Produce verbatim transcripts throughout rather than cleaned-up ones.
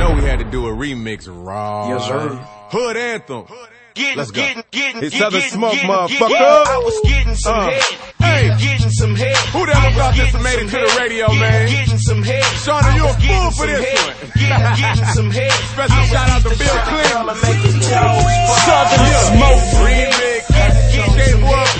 know we had to do a remix, raw. Yes, sir. Hood anthem. Getting, Let's go. Getting, getting, it's Southern getting, Smoke, getting, motherfucker. Getting, I was getting some uh, head. Hey, getting some head. Who the hell thought this made it to the radio, getting, man? Getting some head. Shauna, you a fool for this head. one. Getting, getting some head. Special shout out to Bill Clinton. Southern Smoke remix. Skateboy P.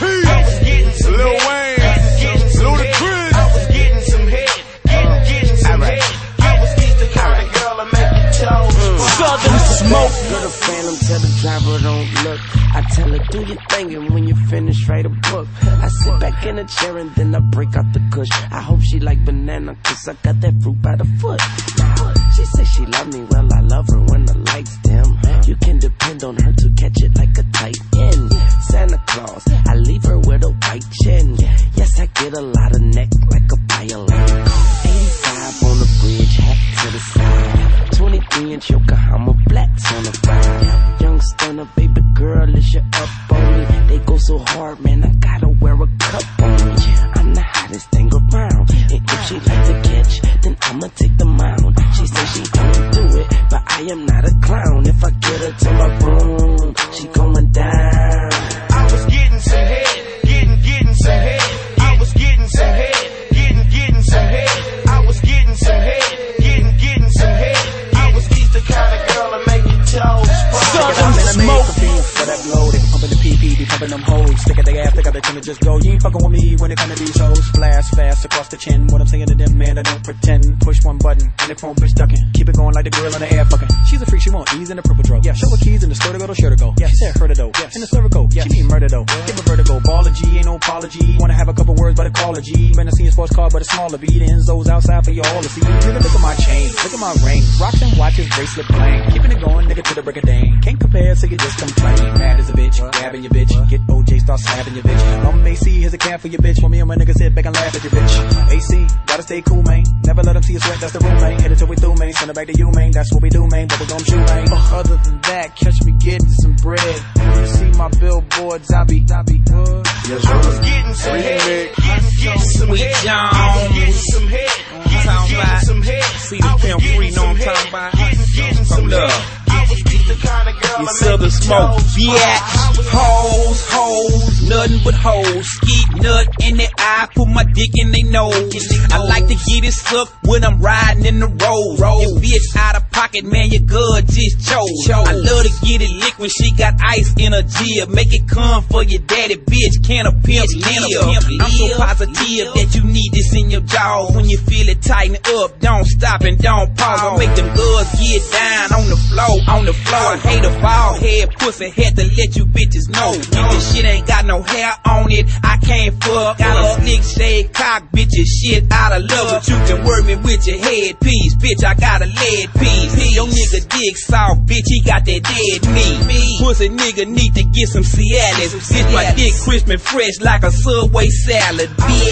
Lil Wayne. Ludacris. I was getting some head. Getting, getting some head. I was the kind of girl that make you chose. Southern Smoke. Go to Phantom, tell the driver don't look. I tell her, do your thing, and when you finish, write a book. I sit back in a chair and then I break out the kush. I hope she like banana, cause I got that fruit by the foot. She say she love me, well I love her when the lights dim. You can depend on her to catch it like a tight end. Santa Claus, I leave her with a white chin. Yes, I get a lot of neck like a violin. eighty-five on the bridge, hat to the side. twenty-three inch Yokohama blacks on the fire. Young stunner, baby girl, is you up on me? They go so hard, man, I gotta wear a cup on me. I'm the hottest thing around, and if she like to catch, then I'ma take the mound. She says she don't do it, but I am not a clown. If I get her to my room, she going down. I was getting some head, getting, getting some head. I was getting some head, getting, getting some head. I was getting some head, getting, getting some head. I was the kind of girl that make you toes. Southern Smoke. For that blow, they be pumping the P P, be pumping them hoes. Stick at their ass, they got their chin to just go. You ain't fucking with me when it come to these hoes. Flash fast across the chin. What I'm saying to them, man, I don't pretend. Push one button, and the chrome bitch ducking. Keep it going like the grill on the air fucking. She's a freak, she want ease in the purple drove. Yeah, show her keys in the store to go to sure to go. Yeah, she said her to though. Yeah, in the cervical. Yeah, she mean murder though. Give a vertigo. Ball of G, ain't no apology. Wanna have a couple words, but I call a G. Man, I see a sports car, but a smaller beat. The Enzo's outside for you all to see. Nigga, look at my chain, look at my ring. Rocks and watches, bracelet bling. Keeping it going, nigga, to the break of day. Can't compare, so you just complain. Mad as a bitch, grabbing your bitch. Get O J, start slapping your bitch. I'm A C, here's a cab for your bitch. For me and my niggas sit back and laugh at your bitch. A C, gotta stay cool, man. Never let them see you sweat, that's the rule, man. Hit it till we through, man. Send it back to you, man. That's what we do, man. Bubble gum shoe, man. Uh, other than that, catch me getting some bread. You see my billboards, I be, I be good. Yes, sir. I was getting some head, getting, getting some Sweet head. Jones. I was getting some head, getting, getting some head. See the pimp free, know I'm talking about. Getting, getting some love. head. I was the kind of girl You that Southern make you Smoke, toes. yeah. Hoes, hoes, nothing but hoes. Skeet nut in their eye, put my dick in their nose. I like to get it sucked when I'm riding in the road. Your bitch out of pocket, man, your good just chose. I love to get it licked when she got ice in her jib. Make it come for your daddy, bitch. Can a pimp live? I'm so positive that you need this in your jaws. When you feel it tighten up, don't stop and don't pause. I make them girls get down on the floor, on the floor. I hate a bald head pussy, had to let you bitches know. If this shit ain't got no hair on it, I can't fuck. Got a slick shade cock, bitches shit out of love. But you can work me with your headpiece, bitch. I got a lead piece. Your nigga dick soft, bitch. He got that dead meat. Pussy nigga need to get some Cialis. Bitch, my dick crisp and fresh like a Subway salad,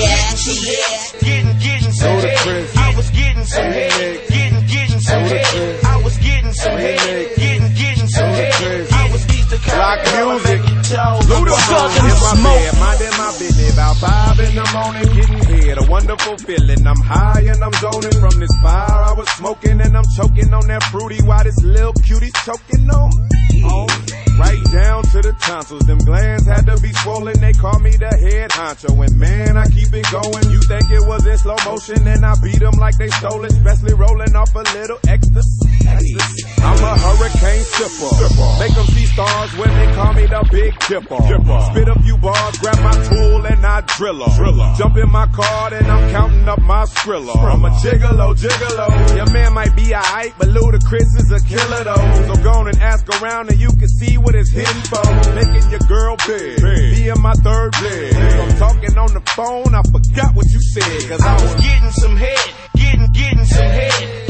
bitch. Getting, getting some head. I was getting some head. Getting, getting some head. I was getting some head. Getting, getting some head. I was the kind of girl that make you toes. Ludacris in my bed, minding my business. About five in the morning, getting head. A wonderful feeling. I'm high and I'm zoning from this fire I was smoking, and I'm choking on that fruity while this little cutie's choking on me. Oh, right down to the tonsils. Them glands had to be swollen. They call me the head honcho. And man, I keep it going. You think it was in slow motion, and I beat them like they stole it. Especially rolling off a little ecstasy. I'm a hurricane sipper. Make them see stars when they call me the big dipper. Spit a few bars, grab my tool, and I drill her. Jump in my car, and I'm counting up my skrilla. I'm a gigolo, gigolo. Your man might be alright, but Ludacris is a killer though. So go on and ask around, and you can see what it's hitting for. Making your girl big, being my third leg. I'm talking on the phone, I forgot what you said. Cause I was getting some head, getting, getting some head.